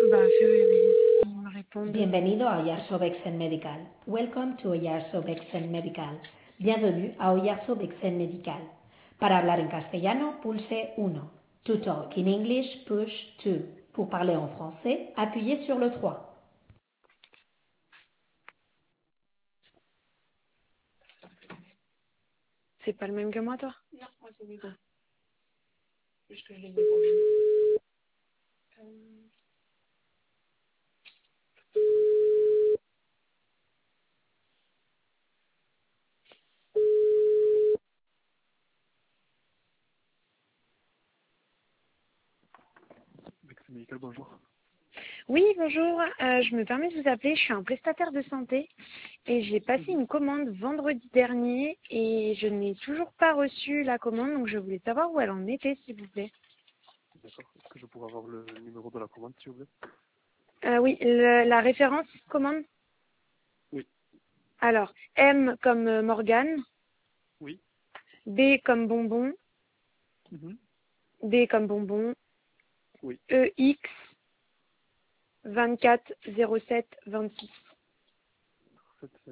Bah, fais-le, mais ils me répondent. Bienvenido a Oyarzo Vexen Medical. Welcome to Oyarzo Vexen Medical. Bienvenue a Oyarzo Vexen Medical. Para hablar en castellano, pulse 1. To talk in English, push 2. Pour parler en français, appuyez sur le 3. C'est pas le même que moi, toi? Non, moi c'est lui. Juste que je les ai pas vus. Vexen Medical, bonjour. Oui, bonjour. Je me permets de vous appeler. Je suis un prestataire de santé et j'ai passé une commande vendredi dernier et je n'ai toujours pas reçu la commande, donc je voulais savoir où elle en était, s'il vous plaît. D'accord. Est-ce que je pourrais avoir le numéro de la commande, s'il vous plaît? Oui, la référence commande. Oui. Alors, M comme Morgane, Oui. B comme bonbon, Mhm. D comme bonbon, Oui. EX 24 07 26. 7,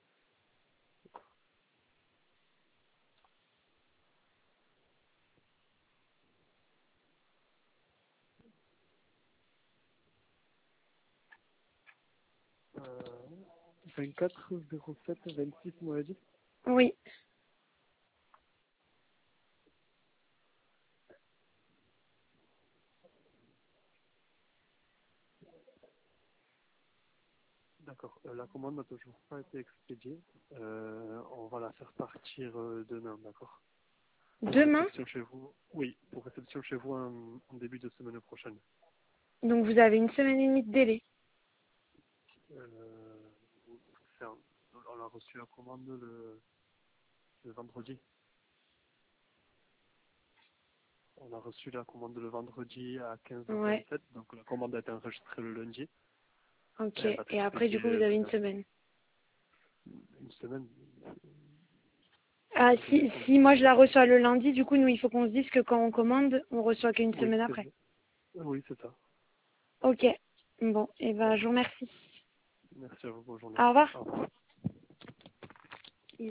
24 07 26, vous m'avez dit? Oui. D'accord. La commande n'a toujours pas été expédiée. On va la faire partir demain, d'accord? Pour Demain, réception chez vous. Oui, pour réception chez vous en début de semaine prochaine. donc vous avez une semaine et demie de délai. Euh, on a reçu la commande le vendredi. On a reçu la commande le vendredi à Ouais, 15h27, donc la commande a été enregistrée le lundi. ok. Elle va être Et après, du coup, vous expédiée avez une semaine. une semaine. Ah, Un délai si compris. moi je la reçois le lundi, du coup, nous, il faut qu'on se dise que quand on commande, on reçoit qu'une Oui, semaine c'est après. vrai. Oui, c'est ça. Ok. Bon, et Ça ben, je va. vous remercie. Merci à vous, bonne journée. Au revoir. Au revoir.